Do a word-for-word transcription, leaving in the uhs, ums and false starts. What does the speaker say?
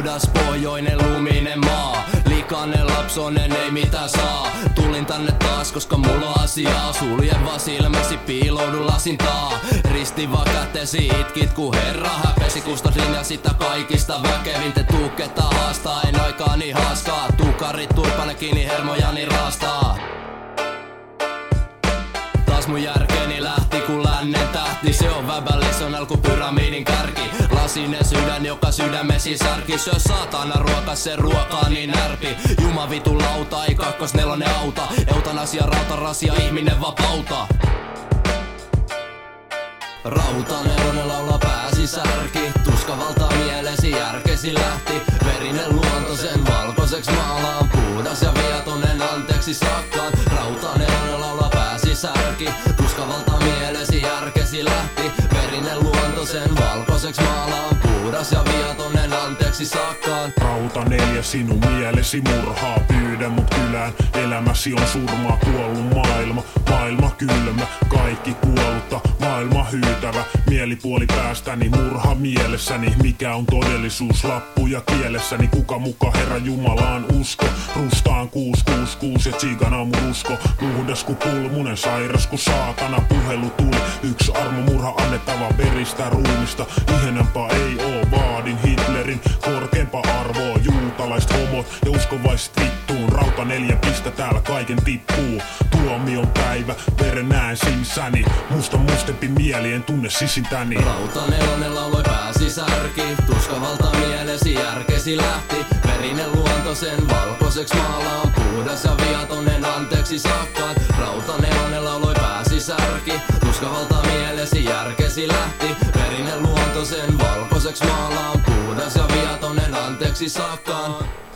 puhdas pohjoinen luminen maa. Likainen lapsonen ei mitä saa. Tulin tänne taas koska mulla on asiaa. Suljen vaan silmäsi, piiloudun lasin taa. Risti vaan kätesi, itkit ku herra häpesi. Kustodin ja sitä kaikista väkevin. Te tuuketta haastaa, en aikaani haaskaa. Tukarit turpane kiinni, hermojani raastaa. Taas mun järkeni lähti ku lännen tähti. Se on väbällis, on alku pyramidin kärki. Lasinen sydän, joka sydämesi särki. Syö saatana ruoka, se ruokaa niin närpi. Juma vitu lauta, ei kakkos nelonen auta. Eutanasia, rautarasia, ihminen vapauta. Rautanelonen laula pääsi särki. Tuska valtaa mielesi, järkesi lähti. Verinen luonto sen valkoiseks maalaan. Puhdas ja viatonen anteeksi sakkaan. Rautanelonen laula pääsi särki. Tuska valtaa mielesi, järkesi lähti. Verinen luonto sen valkoiseks maalaan. Puhdas ja viatonen anteeksi sakkaan. Rauta neljä sinun mielesi murhaa. Pyydä mut kylään, elämäsi on surmaa. Kuollut maailma, maailma kylmä. Kaikki kuollutta, maailma hyytävä. Mielipuoli päästäni, murha mielessäni. Mikä on todellisuus, lappuja kielessäni. Kuka muka Herra Jumalaan usko. Rustaan kuusi kuusi kuusi ja tsiikana mun usko. Puhdas ku pulmunen, sairas ku saatana. Puhelu tuli, yksi armomurha annettava veristä ruumista. Ihenempaa ei oo, vaadin Hitlerin korkeampaa arvoa. Juutalaiset homot ja uskovaiset vittuun. Rauta neljä pistä täällä kaiken tippuu. Tuomion päivä, veren näen sinissäni. Musta mustempi mieli, en tunne sisintäni. Rautanelonen lauloi pääsi särki. Tuska valtaa mielesi, järkesi lähti. Verinen luonto sen valkoiseks maalaan. Puhdas ja viatonen anteeksi sakkaan. Rautanelonen lauloi pääsi särki. Tuska valtaa mielesi, järkesi lähti. Verinen luonto sen valkoiseks maalaan. Puhdas ja viatonen anteeksi sakkaan.